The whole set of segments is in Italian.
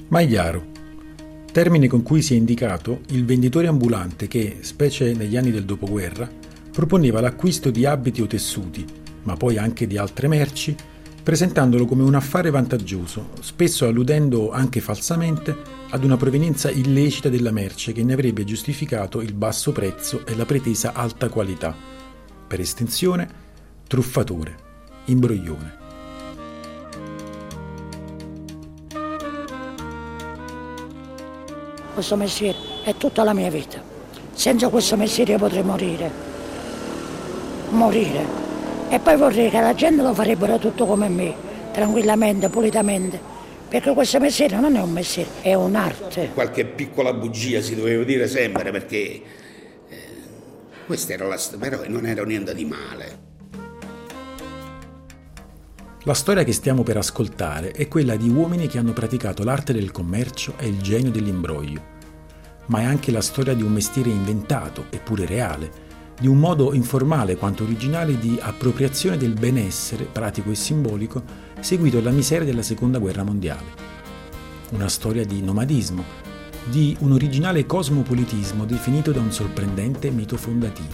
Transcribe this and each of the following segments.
Maiaro, termine con cui si è indicato il venditore ambulante che, specie negli anni del dopoguerra, proponeva l'acquisto di abiti o tessuti, ma poi anche di altre merci, presentandolo come un affare vantaggioso, spesso alludendo anche falsamente ad una provenienza illecita della merce che ne avrebbe giustificato il basso prezzo e la pretesa alta qualità. Per estensione, truffatore, imbroglione. Questo mestiere è tutta la mia vita. Senza questo mestiere io potrei morire. E poi vorrei che la gente lo farebbero tutto come me, tranquillamente, pulitamente. Perché questo mestiere non è un mestiere, è un'arte. Qualche piccola bugia si doveva dire sempre, perché questa era la storia, però non era niente di male. La storia che stiamo per ascoltare è quella di uomini che hanno praticato l'arte del commercio e il genio dell'imbroglio, ma è anche la storia di un mestiere inventato, eppure reale, di un modo informale quanto originale di appropriazione del benessere, pratico e simbolico, seguito alla miseria della Seconda Guerra Mondiale. Una storia di nomadismo, di un originale cosmopolitismo definito da un sorprendente mito fondativo.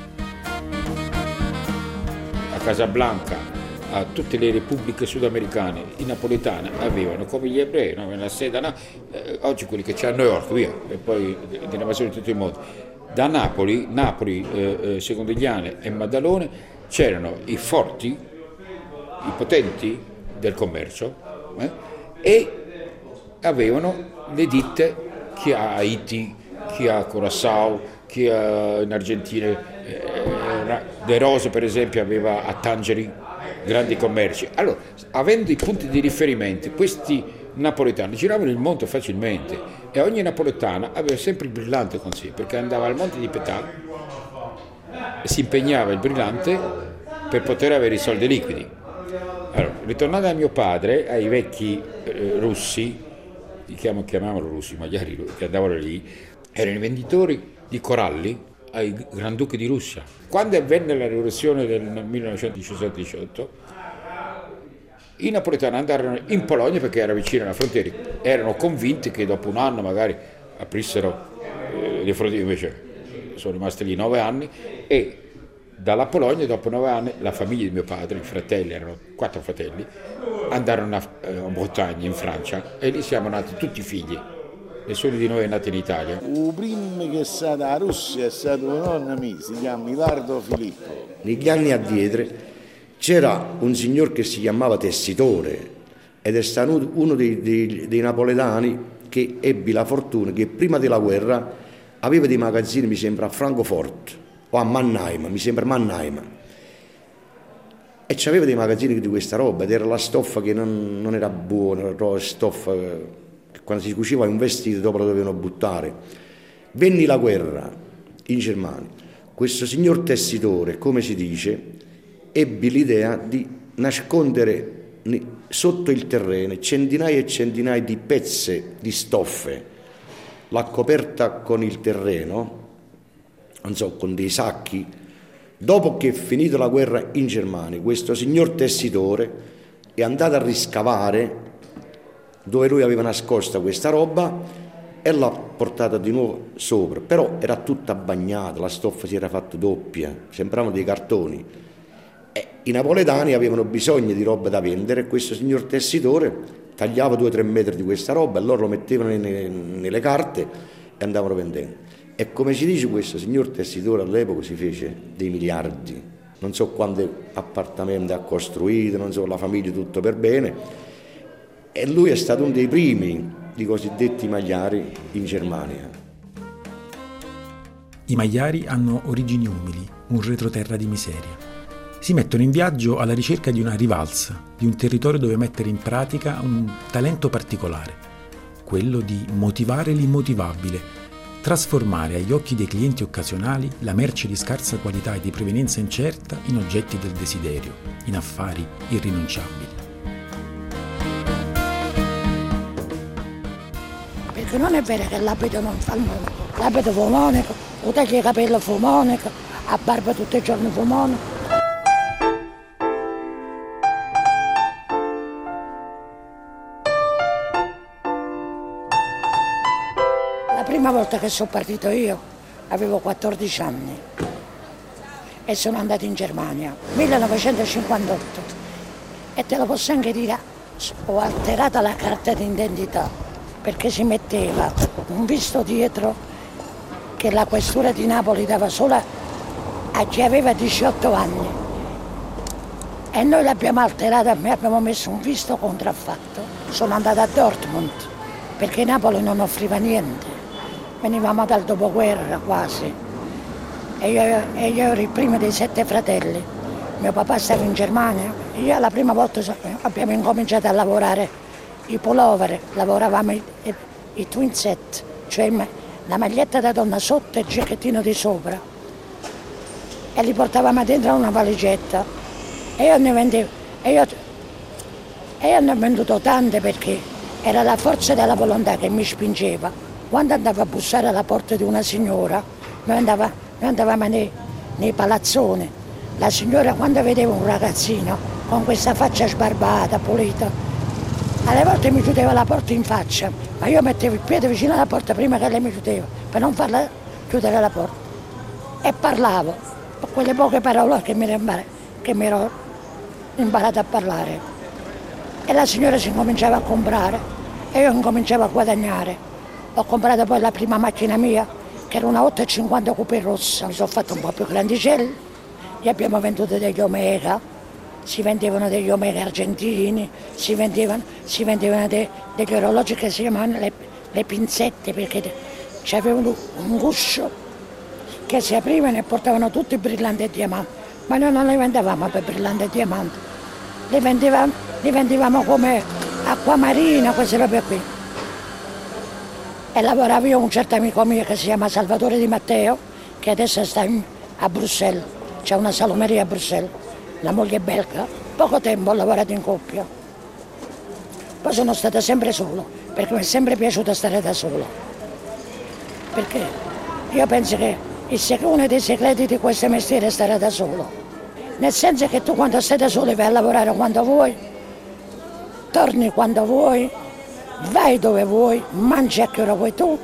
A Casablanca, a tutte le repubbliche sudamericane, i napoletani avevano, come gli ebrei, no? La sede, oggi quelli che c'è a New York, via, e poi dell'invasione di tutto il mondo. Da Napoli, Secondigliane e Maddalone c'erano i forti, i potenti del commercio, e avevano le ditte, chi a Haiti, chi a Curaçao, chi in Argentina, De Rose per esempio aveva a Tangeri grandi commerci. Allora, avendo i punti di riferimento, questi napoletani giravano il mondo facilmente e ogni napoletana aveva sempre il brillante con sé, perché andava al Monte di Petà e si impegnava il brillante per poter avere i soldi liquidi. Allora, ritornando a mio padre, ai vecchi russi, chiamavano russi, magari che andavano lì, erano i venditori di coralli ai Granduchi di Russia. Quando avvenne la rivoluzione del 1917-18, i napoletani andarono in Polonia perché era vicino alla frontiera, erano convinti che dopo un anno magari aprissero le frontiere, invece sono rimasti lì 9 anni e dalla Polonia dopo 9 anni la famiglia di mio padre, i fratelli, erano 4 fratelli, andarono a Bretagne in Francia e lì siamo nati tutti figli. Nessuno di noi è nato in Italia. Il primo che è stato a Russia è stato un nonno mio, si chiama Milardo Filippo. Negli anni addietro c'era un signor che si chiamava Tessitore ed è stato uno dei napoletani che ebbe la fortuna che prima della guerra aveva dei magazzini, mi sembra, a Francoforte o a Mannheim, mi sembra Mannheim. E c'aveva dei magazzini di questa roba ed era la stoffa che non era buona, la stoffa... Quando si cuciva un vestito dopo lo dovevano buttare. Venne la guerra in Germania. Questo signor tessitore, come si dice, ebbe l'idea di nascondere sotto il terreno centinaia e centinaia di pezzi di stoffe, l'ha coperta con il terreno, non so, con dei sacchi. Dopo che è finita la guerra in Germania, questo signor tessitore è andato a riscavare dove lui aveva nascosta questa roba e l'ha portata di nuovo sopra, però era tutta bagnata, la stoffa si era fatta doppia, sembravano dei cartoni. E i napoletani avevano bisogno di roba da vendere e questo signor tessitore tagliava 2 o 3 metri di questa roba e loro lo mettevano nelle carte e andavano vendendo. E come si dice, questo signor tessitore all'epoca si fece dei miliardi, non so quanti appartamenti ha costruito, non so, la famiglia tutto per bene. E lui è stato uno dei primi di cosiddetti magliari in Germania. I magliari hanno origini umili, un retroterra di miseria. Si mettono in viaggio alla ricerca di una rivalsa, di un territorio dove mettere in pratica un talento particolare, quello di motivare l'immotivabile, trasformare agli occhi dei clienti occasionali la merce di scarsa qualità e di provenienza incerta in oggetti del desiderio, in affari irrinunciabili. Perché non è vero che l'abito non fa nulla, l'abito fumonico, o taglia i capelli fumonico, a barba tutti i giorni fumonico. prima volta che sono partito io avevo 14 anni e sono andato in Germania, 1958. E te lo posso anche dire, ho alterato la carta d'identità perché si metteva un visto dietro che la questura di Napoli dava solo a chi aveva 18 anni. E noi l'abbiamo alterato, abbiamo messo un visto contraffatto. Sono andata a Dortmund perché Napoli non offriva niente. Venivamo dal dopoguerra quasi. E io ero il primo dei 7 fratelli. Mio papà stava in Germania. Io la prima volta abbiamo incominciato a lavorare i pullover, lavoravamo i twin set, cioè la maglietta da donna sotto e il giacchettino di sopra. E li portavamo dentro una valigetta. E io ne vendevo. E io ne ho venduto tante perché era la forza della volontà che mi spingeva. Quando andavo a bussare alla porta di una signora, noi andavamo nei palazzoni. La signora, quando vedeva un ragazzino con questa faccia sbarbata, pulita, alle volte mi chiudeva la porta in faccia, ma io mettevo il piede vicino alla porta prima che lei mi chiudeva, per non farla chiudere la porta. E parlavo, quelle poche parole che mi ero imparato a parlare. E la signora si incominciava a comprare e io incominciavo a guadagnare. Ho comprato poi la prima macchina mia, che era una 850 coupé rossa. Mi sono fatto un po' più grandicelli, gli abbiamo venduto degli Omega, si vendevano degli Omega argentini, si vendevano degli orologi che si chiamavano le pinzette, perché c'avevano un guscio che si aprivano e portavano tutti i brillanti e diamanti. Ma noi non le vendevamo per brillanti e diamanti, le vendevamo come acquamarina, queste robe qui. E lavoravo io un certo amico mio che si chiama Salvatore Di Matteo, che adesso sta a Bruxelles, c'è una salumeria a Bruxelles, la moglie è belga. Poco tempo ho lavorato in coppia. Poi sono stata sempre solo, perché mi è sempre piaciuto stare da solo. Perché io penso che uno dei segreti di questo mestiere è stare da solo. Nel senso che tu quando stai da solo vai a lavorare quando vuoi, torni quando vuoi, vai dove vuoi, mangi a che ora vuoi tu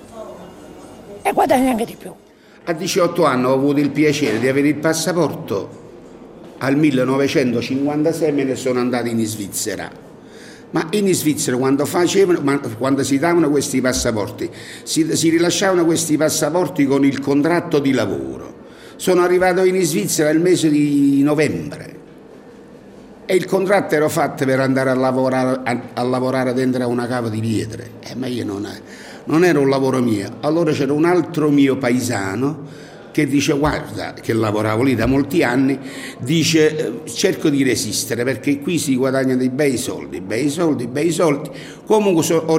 e guadagni anche di più. A 18 anni ho avuto il piacere di avere il passaporto, al 1956 me ne sono andato in Svizzera. Ma in Svizzera quando si davano questi passaporti, si rilasciavano questi passaporti con il contratto di lavoro. Sono arrivato in Svizzera il mese di novembre e il contratto era fatto per andare a lavorare dentro a una cava di pietre. Ma io non era un lavoro mio. Allora c'era un altro mio paesano che dice: guarda, che lavoravo lì da molti anni, dice: cerco di resistere perché qui si guadagnano dei bei soldi. Comunque sono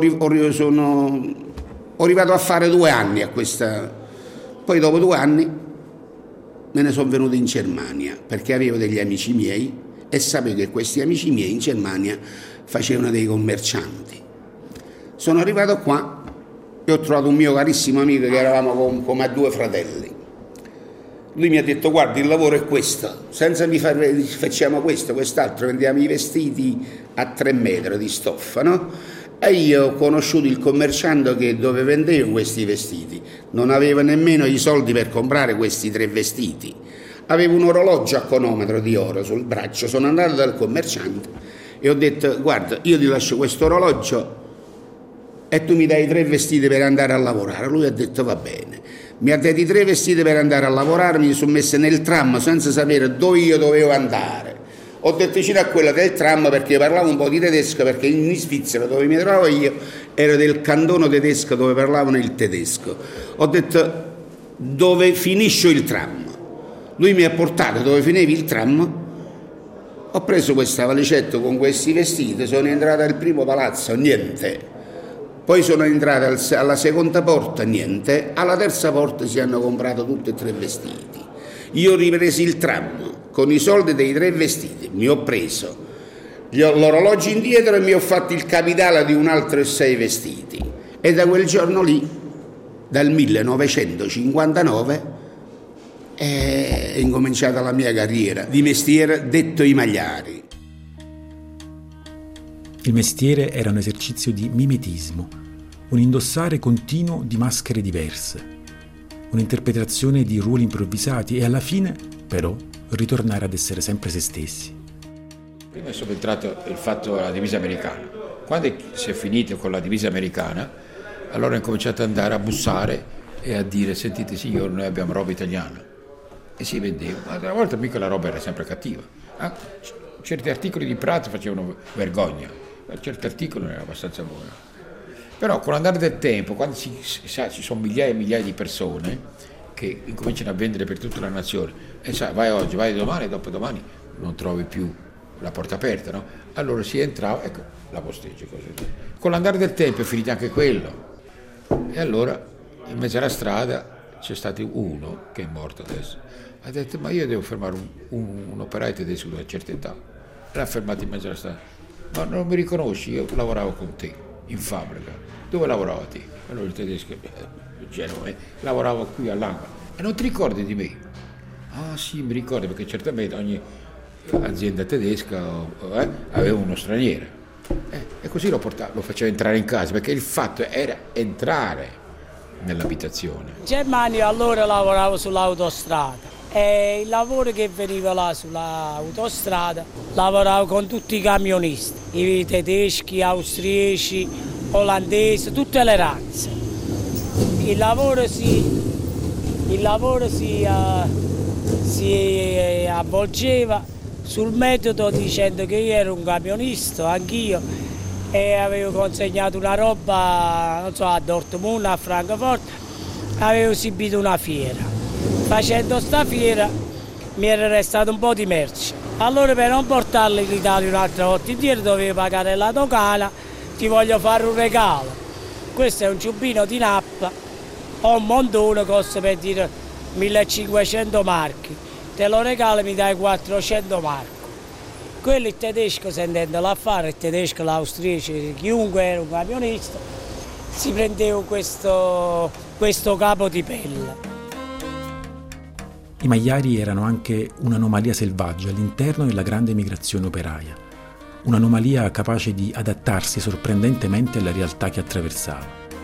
arrivato a fare 2 anni a questa. Poi dopo 2 anni me ne sono venuto in Germania perché avevo degli amici miei e sapevo che questi amici miei in Germania facevano dei commercianti. Sono arrivato qua e ho trovato un mio carissimo amico che eravamo come a 2 fratelli. Lui mi ha detto: guarda, il lavoro è questo, senza facciamo questo, quest'altro, vendiamo i vestiti a 3 metri di stoffa, no? E io ho conosciuto il commerciante dove vendevo questi vestiti, non avevo nemmeno i soldi per comprare questi 3 vestiti, avevo un orologio a cronometro di oro sul braccio, sono andato dal commerciante e ho detto: guarda, io ti lascio questo orologio e tu mi dai 3 vestiti per andare a lavorare. Lui ha detto: va bene. Mi ha dato i 3 vestiti per andare a lavorare, mi sono messo nel tram senza sapere dove io dovevo andare. Ho detto vicino a quella del tram perché parlavo un po' di tedesco, perché in Svizzera dove mi trovavo io era del cantono tedesco dove parlavano il tedesco. Ho detto: dove finisce il tram? Lui mi ha portato dove finiva il tram, ho preso questa valicetta con questi vestiti, sono entrato al primo palazzo, niente. Poi sono entrato alla seconda porta, niente. Alla terza porta si hanno comprato tutti e 3 vestiti. Io ho ripreso il tram con i soldi dei 3 vestiti, mi ho preso l'orologio indietro e mi ho fatto il capitale di un altro 6 vestiti. E da quel giorno lì, dal 1959, è incominciata la mia carriera di mestiere detto i magliari. Il mestiere era un esercizio di mimetismo, un indossare continuo di maschere diverse, un'interpretazione di ruoli improvvisati e alla fine, però, ritornare ad essere sempre se stessi. Prima è subentrato il fatto della divisa americana. Quando si è finito con la divisa americana, allora ho incominciato ad andare a bussare e a dire: sentite signore, noi abbiamo roba italiana. E si vendeva, ma una volta mica la roba era sempre cattiva. Certi articoli di Prato facevano vergogna, ma certi articoli erano abbastanza buoni. Però con l'andare del tempo, quando ci sono migliaia e migliaia di persone che incominciano a vendere per tutta la nazione, e sai, vai oggi, vai domani, e dopodomani non trovi più la porta aperta, no? Allora si entrava, ecco, la posteggia, così. Con l'andare del tempo è finito anche quello. E allora, in mezzo alla strada, c'è stato uno, che è morto adesso, ha detto: ma io devo fermare un operaio tedesco di una certa età. L'ha fermato in mezzo alla strada: ma non mi riconosci? Io lavoravo con te, in fabbrica. Dove lavoravate? Allora il tedesco, Genova, lavoravo qui all'angolo. E non ti ricordi di me? Ah sì, mi ricordo, perché certamente ogni azienda tedesca aveva uno straniero. E così lo faceva entrare in casa, perché il fatto era entrare nell'abitazione. In Germania allora lavoravo sull'autostrada e il lavoro che veniva là sull'autostrada lavoravo con tutti i camionisti, i tedeschi, austriaci, olandesi, tutte le razze. Il lavoro si avvolgeva sul metodo dicendo che io ero un camionista, anch'io, e avevo consegnato una roba, non so, a Dortmund, a Francoforte, avevo esibito una fiera. Facendo sta fiera mi era restato un po' di merce. Allora per non portarla in Italia un'altra volta indietro dovevo pagare la dogana, ti voglio fare un regalo. Questo è un ciubbino di nappa, ho un montone, costa per dire 1500 marchi, te lo regalo, mi dai 400 marchi. Quello il tedesco, sentendo l'affare, il tedesco, l'austriaco, chiunque era un camionista, si prendeva questo capo di pelle. I magliari erano anche un'anomalia selvaggia all'interno della grande migrazione operaia, un'anomalia capace di adattarsi sorprendentemente alla realtà che attraversava.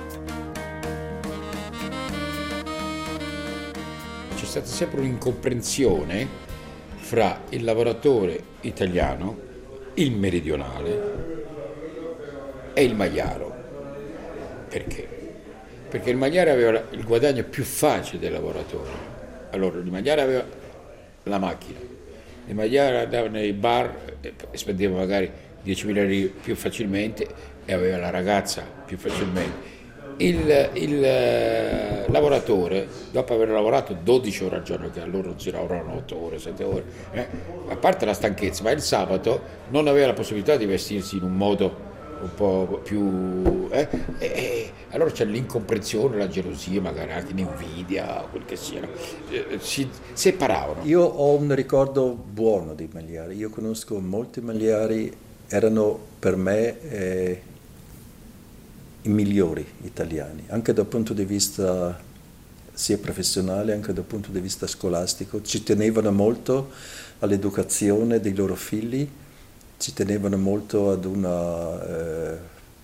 C'è stata sempre un'incomprensione fra il lavoratore italiano, il meridionale e il magliaro. Perché? Perché il magliaro aveva il guadagno più facile del lavoratore. Allora, il magliaro aveva la macchina, il magliaro andava nei bar e spendeva magari 10.000 euro più facilmente e aveva la ragazza più facilmente. Il lavoratore, dopo aver lavorato 12 ore al giorno, che allora non si lavoravano 8 ore, 7 ore, a parte la stanchezza, ma il sabato non aveva la possibilità di vestirsi in un modo un po' più... allora c'è l'incomprensione, la gelosia, magari anche l'invidia, quel che sia, si separavano. Io ho un ricordo buono dei magliari, io conosco molti magliari, erano per me i migliori italiani, anche dal punto di vista sia professionale, anche dal punto di vista scolastico. Ci tenevano molto all'educazione dei loro figli, ci tenevano molto ad una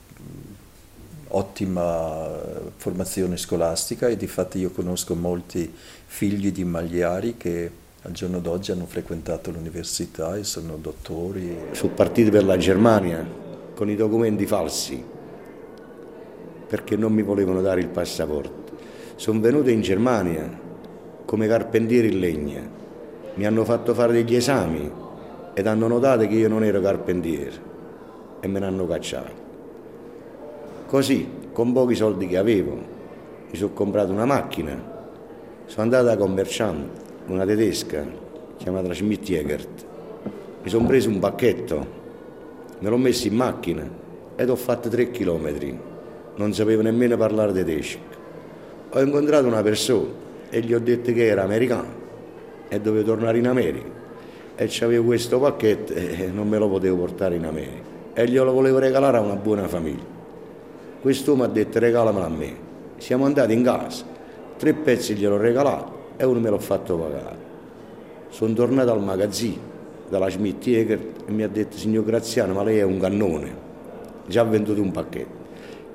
ottima formazione scolastica e difatti io conosco molti figli di magliari che al giorno d'oggi hanno frequentato l'università e sono dottori. Sono partiti per la Germania con i documenti falsi perché non mi volevano dare il passaporto. Sono venuto in Germania come carpentiere in legna, mi hanno fatto fare degli esami ed hanno notato che io non ero carpentiere e me ne hanno cacciato. Così, con pochi soldi che avevo, mi sono comprato una macchina, sono andato a commerciante, una tedesca chiamata Schmidt-Jägert, mi sono preso un pacchetto, me l'ho messo in macchina ed ho fatto 3 chilometri, non sapevo nemmeno parlare tedesco. Ho incontrato una persona e gli ho detto che era americano e dovevo tornare in America. E c'avevo questo pacchetto e non me lo potevo portare in America e glielo volevo regalare a una buona famiglia. Quest'uomo ha detto regalamelo a me. Siamo andati in casa, 3 pezzi gliel'ho regalato e uno me l'ho fatto pagare. Sono tornato al magazzino dalla Schmidt-Jäger e mi ha detto: signor Graziano, ma lei è un cannone, già venduto un pacchetto.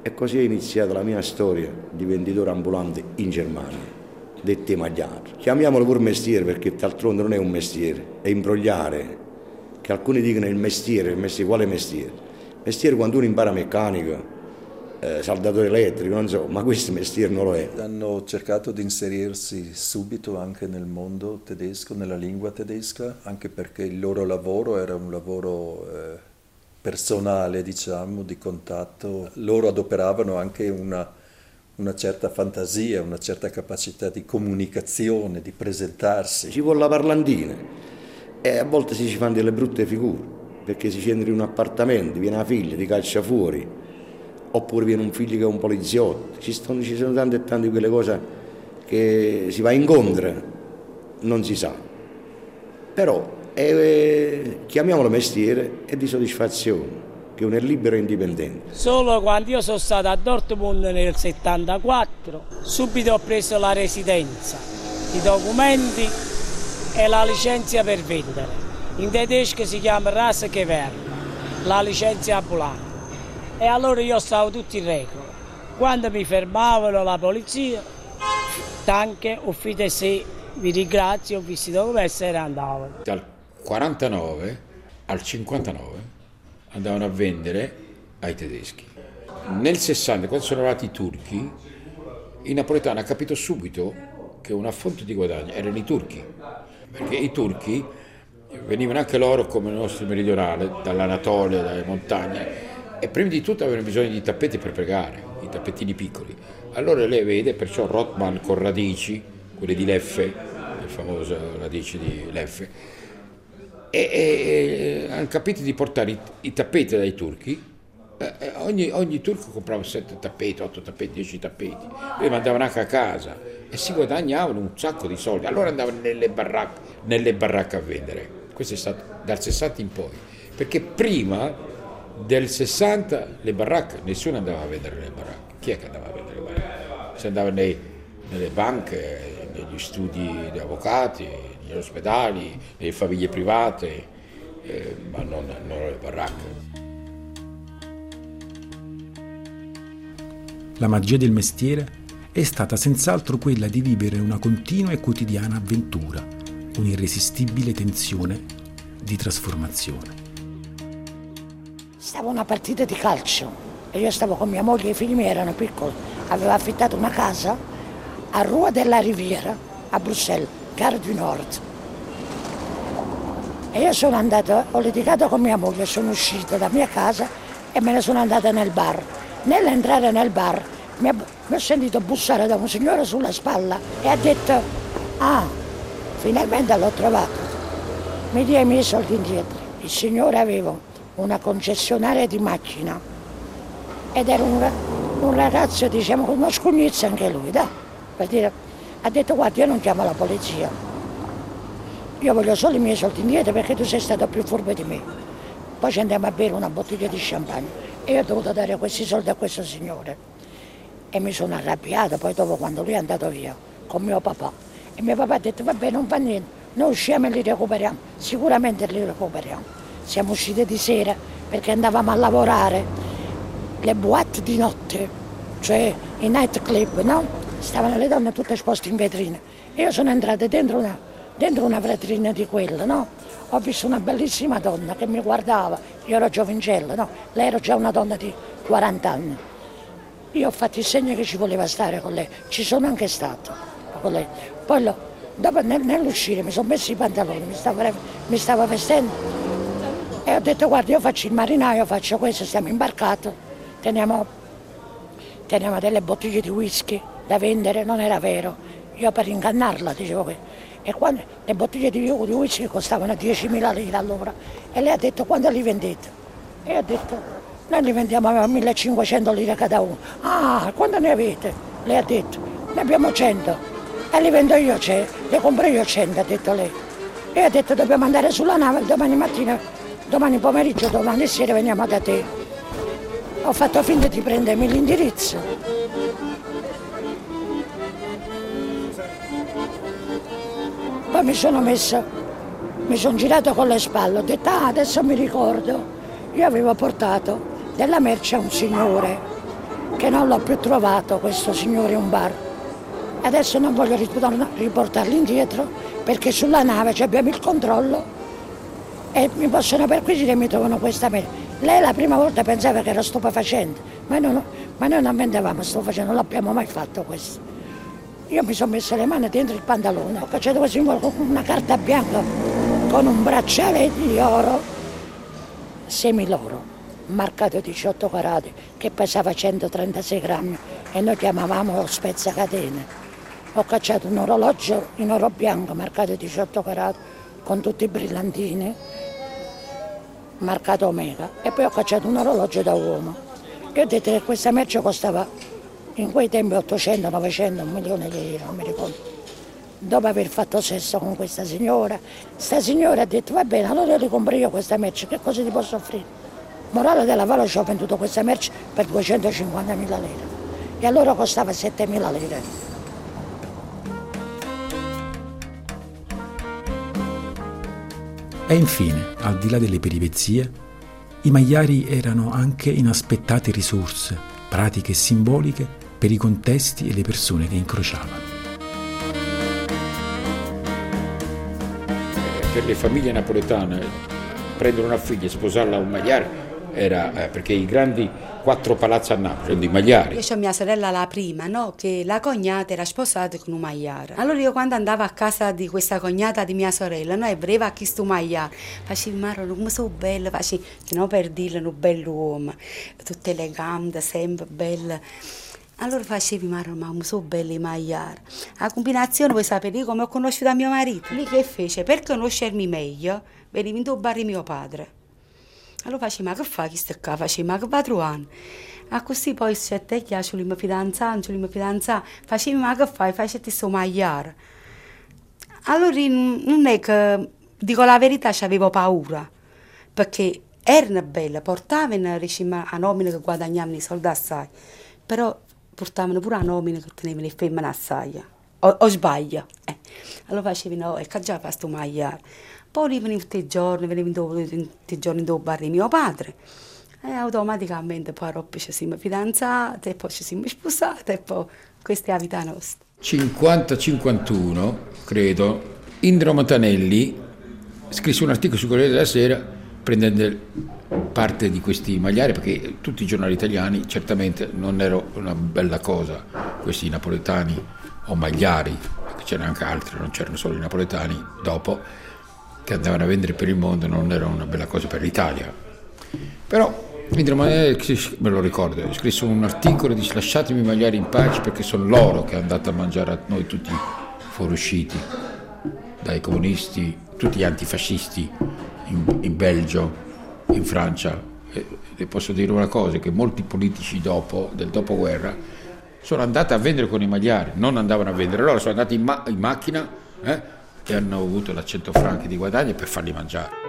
E così è iniziata la mia storia di venditore ambulante in Germania, dette magliato. Chiamiamolo pure mestiere perché d'altronde non è un mestiere, è imbrogliare. Che alcuni dicono il mestiere, quale mestiere? Mestiere quando uno impara meccanica, saldatore elettrico, non so, ma questo mestiere non lo è. Hanno cercato di inserirsi subito anche nel mondo tedesco, nella lingua tedesca, anche perché il loro lavoro era un lavoro personale, diciamo, di contatto. Loro adoperavano anche una certa fantasia, una certa capacità di comunicazione, di presentarsi. Ci vuole la parlantina e a volte si ci fanno delle brutte figure, perché si entra in un appartamento, viene la figlia, ti caccia fuori. Oppure viene un figlio che è un poliziotto, ci sono tante e tante quelle cose che si va incontro, non si sa. Però chiamiamolo mestiere è di soddisfazione, che uno è libero e indipendente. Solo quando io sono stato a Dortmund nel 74, subito ho preso la residenza, i documenti e la licenza per vendere. In tedesco si chiama Rasegewerbe, la licenza ambulante. E allora io stavo tutto in regola. Quando mi fermavano la polizia, danke, auf Wiedersehen, vi ringrazio, ho visto i documenti e andavo. Dal 49 al 59 andavano a vendere ai tedeschi. Nel 60, quando sono arrivati i turchi, i napoletani hanno capito subito che una fonte di guadagno erano i turchi, perché i turchi venivano anche loro come i nostri meridionali, dall'Anatolia, dalle montagne, e prima di tutto avevano bisogno di tappeti per pregare, i tappetini piccoli. Allora lei vede perciò Rothman con radici, quelle di Leffe, il famoso radici di Leffe, e hanno capito di portare i tappeti dai turchi. Ogni turco comprava 7 tappeti, 8 tappeti, 10 tappeti, li mandavano anche a casa e si guadagnavano un sacco di soldi. Allora andavano nelle baracche a vendere. Questo è stato dal 60 in poi, perché prima del 60 le baracche, nessuno andava a vendere le baracche. Chi è che andava a vendere le baracche? Si andava nelle banche, negli studi di avvocati, negli ospedali, nelle famiglie private, ma non le baracche. La magia del mestiere è stata senz'altro quella di vivere una continua e quotidiana avventura, un'irresistibile tensione di trasformazione. Stava una partita di calcio e io stavo con mia moglie e i figli miei erano piccoli. Avevo affittato una casa a Rua della Riviera, a Bruxelles, Gare du Nord. E io sono andata, ho litigato con mia moglie, sono uscita da mia casa e me ne sono andata nel bar. Nell'entrare nel bar mi ho sentito bussare da un signore sulla spalla e ha detto: ah, finalmente l'ho trovato. Mi dia i miei soldi indietro. Il signore aveva una concessionaria di macchina ed era un ragazzo, diciamo, con uno scugnizzo anche lui, per dire, ha detto: guarda, io non chiamo la polizia, io voglio solo i miei soldi indietro perché tu sei stato più furbo di me. Poi ci andiamo a bere una bottiglia di champagne e io ho dovuto dare questi soldi a questo signore e mi sono arrabbiata. Poi dopo, quando lui è andato via con mio papà, e mio papà ha detto: vabbè, non fa niente, noi usciamo e li recuperiamo, sicuramente li recuperiamo. Siamo usciti di sera perché andavamo a lavorare, le boîte di notte, cioè i night club, no? Stavano le donne tutte esposte in vetrina e io sono entrata dentro una vetrina di quella, no? Ho visto una bellissima donna che mi guardava, io ero giovincella, no? Lei era già una donna di 40 anni. Io ho fatto il segno che ci voleva stare con lei, ci sono anche stato con lei. Poi dopo nell'uscire mi sono messo i pantaloni, mi stavo vestendo e ho detto: guarda, io faccio il marinaio, faccio questo, stiamo imbarcati, teniamo delle bottiglie di whisky da vendere. Non era vero, io per ingannarla dicevo che. E quando le bottiglie di whisky costavano 10.000 lire all'ora e lei ha detto: quando li vendete? E ho detto: noi li vendiamo a 1.500 lire cada uno. Ah, quando ne avete? Lei ha detto: ne abbiamo 100 e li vendo io, le compro io 100, ha detto lei. E ho detto: dobbiamo andare sulla nave domani mattina, domani pomeriggio, domani sera veniamo da te. Ho fatto finta di prendermi l'indirizzo. Poi mi sono girato con le spalle, ho detto: adesso mi ricordo, io avevo portato della merce a un signore che non l'ho più trovato questo signore in un bar. Adesso non voglio riportarlo indietro perché sulla nave abbiamo il controllo e mi possono perquisire e mi trovano questa merce. Lei la prima volta pensava che era stupefacente, ma noi non vendevamo stupefacente, non l'abbiamo mai fatto questo. Io mi sono messa le mani dentro il pantalone, ho cacciato questo con una carta bianca con un bracciale di oro, semiloro, marcato 18 carati, che pesava 136 grammi e noi chiamavamo lo spezzacatene. Ho cacciato un orologio in oro bianco marcato 18 carati con tutti i brillantini, marcato Omega, e poi ho cacciato un orologio da uomo. Io ho detto che questa merce costava in quei tempi 800, 900, 1 milione di euro, non mi ricordo. Dopo aver fatto sesso con questa signora ha detto va bene, allora io ricompro io questa merce, che cosa ti posso offrire? Morale della Valle, ci ho venduto questa merce per 250.000 lire e allora costava 7.000 lire. E infine, al di là delle peripezie, i magliari erano anche inaspettate risorse, pratiche e simboliche per i contesti e le persone che incrociavano. Per le famiglie napoletane prendere una figlia e sposarla a un magliare era perché i grandi 4 palazzi a Napoli sono di magliari. Io ho mia sorella la prima, no? Che la cognata era sposata con un magliare. Allora io quando andavo a casa di questa cognata di mia sorella, noi voleva questo magliare, facevo marro come sono bella, facevo, no, per dirle un bell'uomo, tutto elegante, sempre bella. Allora facevi ma come sono belli i magliari. A combinazione vuoi sapere come ho conosciuto mio marito? Lì che fece? Per conoscermi meglio, venivo in due bar di mio padre. Allora facevo, ma che fa questo qua? Facevo, ma che va trovando? A così poi c'è te che ci mi fidanzato, facevo, ma che fai? Facevo questo magliare. Allora non è che, dico la verità, avevo paura, perché erano belle, portavano a nomina che guadagnavano i soldi assai, però portavano pure a nomina che tenevano le femmine assai. O sbaglio? Allora facevo, no, e che già fa questo magliare. Poi venivo tutti i giorni in due bar di mio padre e automaticamente poi ci siamo fidanzate e poi ci siamo sposate e poi questa è la vita nostra. 50-51, credo, Indro Montanelli scrisse un articolo sul Corriere della Sera prendendo parte di questi magliari, perché tutti i giornali italiani certamente non era una bella cosa questi napoletani o magliari, perché c'erano anche altri, non c'erano solo i napoletani dopo, che andavano a vendere per il mondo, non era una bella cosa per l'Italia. Però Indro Montanelli, me lo ricordo, scrisse un articolo e disse: lasciatemi i magliari in pace perché sono loro che è andata a mangiare a noi tutti fuoriusciti dai comunisti, tutti gli antifascisti in Belgio, in Francia. E posso dire una cosa, che molti politici del dopoguerra sono andati a vendere con i magliari, non andavano a vendere, loro sono andati in macchina e hanno avuto la 100 franchi di guadagno per farli mangiare.